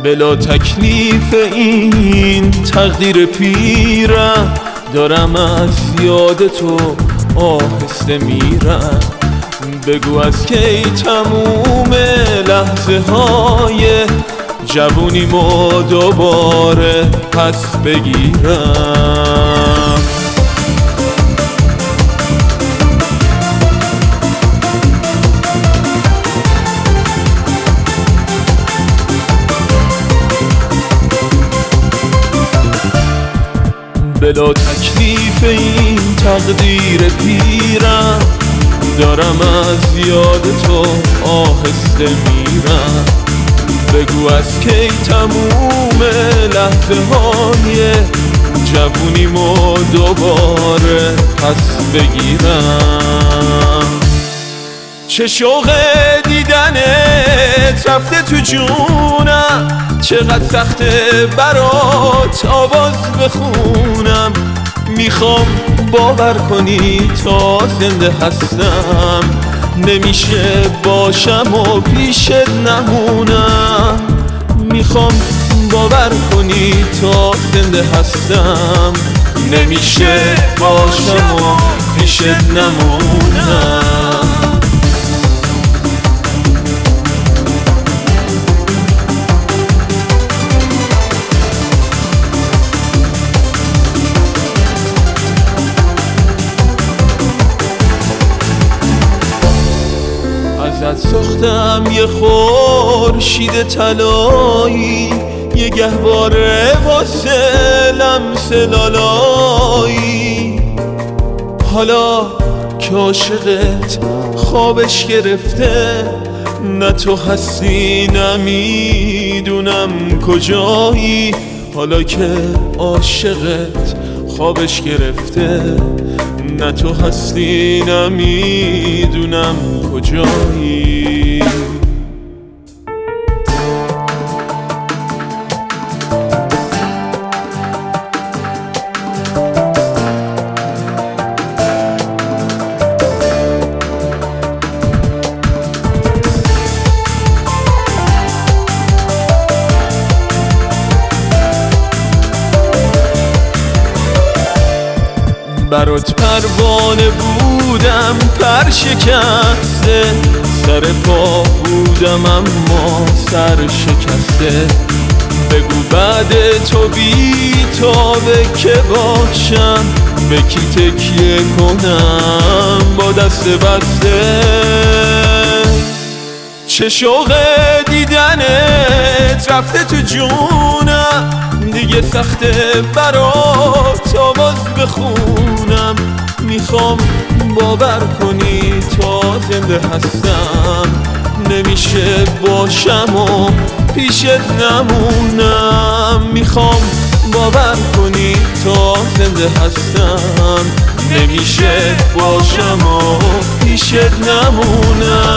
بلا تکلیف این تقدیر پیرم، دارم از یاد تو آهسته میرم. بگو از کی تموم لحظه های جوونیمو دوباره پس بگیرم. بلا تکلیف این تقدیر پیرم، دارم از یاد تو آهسته میرم. بگو از کی تموم لحظه های جوونیمو دوباره پس بگیرم. چه شوق دیدنت رفته تو جونم، چقدر سخته برات آواز بخونم. میخوام باور کنی تا زنده هستم، نمیشه باشم و پیشت نمونم. میخوام باور کنی تا زنده هستم، نمیشه باشم و پیشت نمونم. ازت ساختم یه خورشید طلایی، یه گهواره واسه لمس لالایی. حالا که عاشقت خوابش گرفته، نه تو هستی نمیدونم کجایی. حالا که عاشقت خوابش گرفته، نه تو هستی نمیدونم کجایی. برات پروانه بودم پر شکسته، سر پا بودم اما سر شکسته. بگو بعد تو بی تابه که باشم، به کی تکیه کنم با دست بسته. چه شوق دیدنت رفته تو جونم، دیگه سخته برات آواز بخونم. میخوام باور کنی تا زنده هستم، نمیشه باشم و پیشت نمونم. میخوام باور کنی تا زنده هستم، نمیشه باشم و پیشت نمونم.